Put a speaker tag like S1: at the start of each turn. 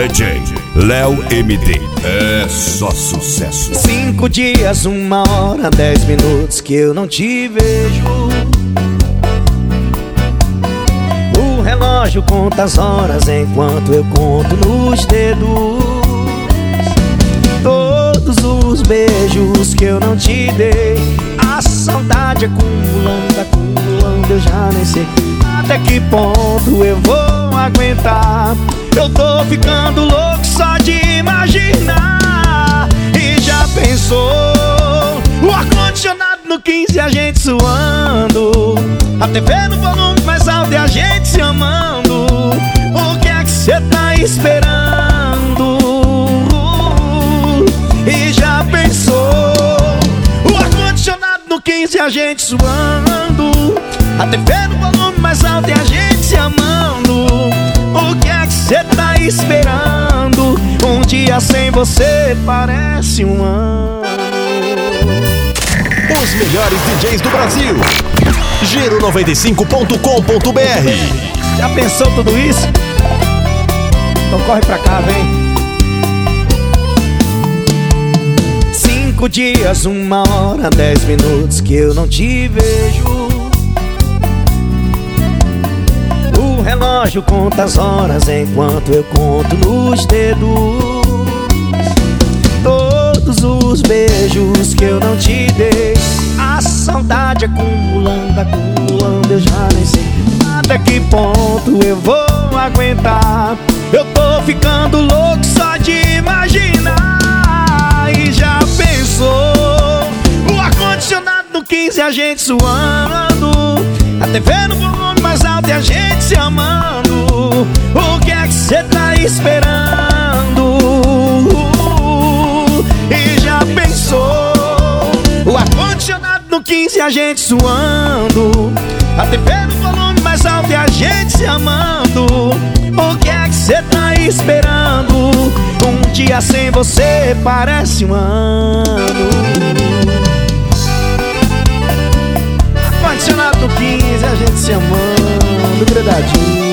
S1: DJ Léo MD, é só sucesso.
S2: 5 dias, 1 hora, 10 minutos que eu não te vejo. O relógio conta as horas enquanto eu conto nos dedos. Todos os beijos que eu não te dei, a saudade acumulando, acumulando, eu já nem sei até que ponto eu vou aguentar. Eu tô ficando louco só de imaginar. E já pensou? O ar-condicionado no 15 e a gente suando, a TV no volume mais alto e a gente se amando. O que é que cê tá esperando? E já pensou? O ar-condicionado no 15 e a gente suando, a TV no volume mais alto e a gente se amando. O que é que cê tá esperando? Um dia sem você parece um ano.
S3: Os melhores DJs do Brasil. Giro95.com.br.
S2: Já pensou tudo isso? Então corre pra cá, vem. 5 dias, 1 hora, 10 minutos que eu não te vejo. O relógio conta as horas enquanto eu conto nos dedos. Todos os beijos que eu não te dei, a saudade acumulando, acumulando, eu já nem sei até que ponto eu vou aguentar. Eu tô ficando louco só de imaginar. E já pensou? O ar-condicionado no 15 e a gente suando, a TV no volume mais alto e a gente se amando. O que é que cê tá esperando? E já pensou? O ar-condicionado no 15 e a gente suando, a TV no volume mais alto e a gente se amando. O que é que cê tá esperando? Um dia sem você parece um ano. Ar-condicionado no 15 e a gente se amando, grudadinho.